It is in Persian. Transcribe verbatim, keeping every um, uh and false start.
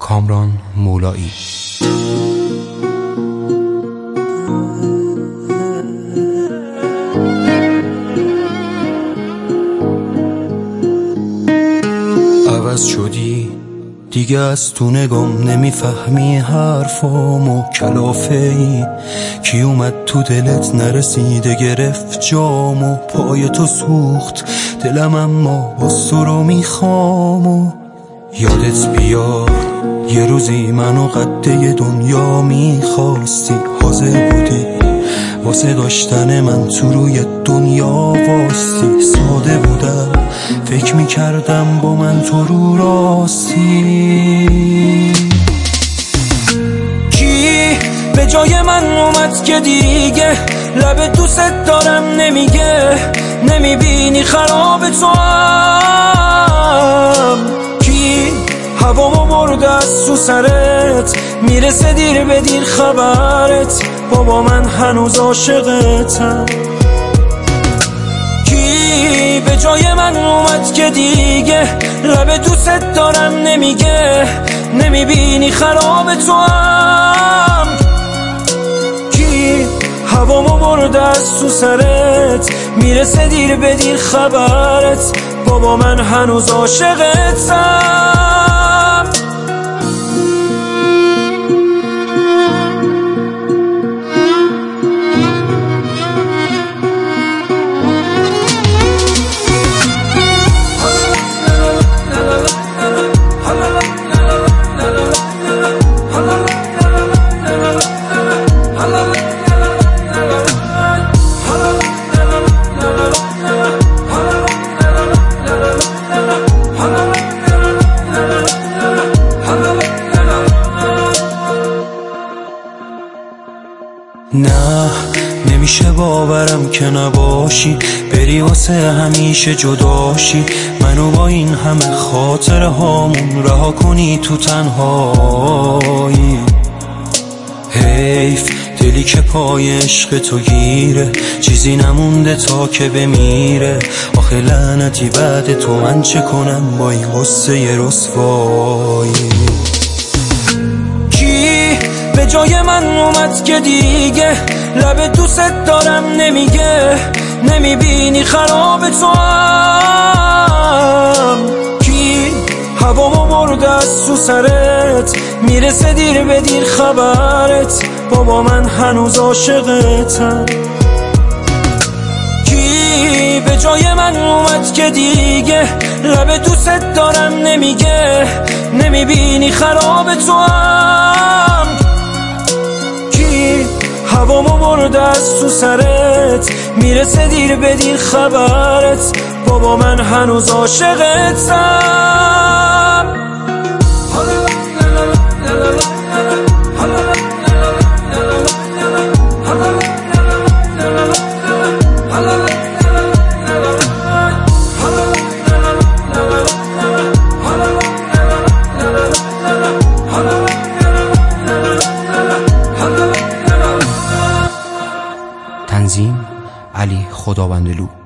کامران مولایی. عوض شدی دیگه، از تو نگام نمیفهمی حرفامو، کلافه ای کی اومد تو دلت نرسیده گرفت جامو، پای تو سوخت دلم اما باز تو رو میخوامو. یادت بیار یه روزی منو قده دنیا میخواستی، حاضر بودی واسه داشتن من تو روی دنیا واستی. ساده بودم فکر میکردم با من تو رو راستی. کی به جای من اومد که دیگه لب دوست دارم نمیگه، نمیبینی خراب تو هم. کی هوامو برده از تو سرت، میرسه دیر به دیر خبرت، بابا من هنوز عاشقتم. کی به جای من اومد که دیگه لب دوست دارم نمیگه، نمیبینی خراب تو هم. کی هوامو برده از تو سرت، میرسه دیر به دیر خبرت، بابا من هنوز عاشقتم. نه نمیشه باورم که نباشی، بری واسه همیشه جداشی، منو با این همه خاطره هامون رها کنی تو تنهایی. حیف دلی که پای عشق تو گیره، چیزی نمونده تا که بمیره. آخه لعنتی بعد تو من چه کنم با این غصه رسوایی. به جای من اومد که دیگه لب دوست دارم نمیگه، نمیبینی خراب تو هم. کی هوامو برده از تو سرت، میرسه دیر به دیر خبرت، بابا من هنوز عاشقتم. کی به جای من اومد که دیگه لب دوست دارم نمیگه، نمیبینی خراب تو هم. هوامو برده از تو سرت، میرسه دیر به دیر خبرت، بابا من هنوز عاشقتم. تنظیم علی خداوندلو.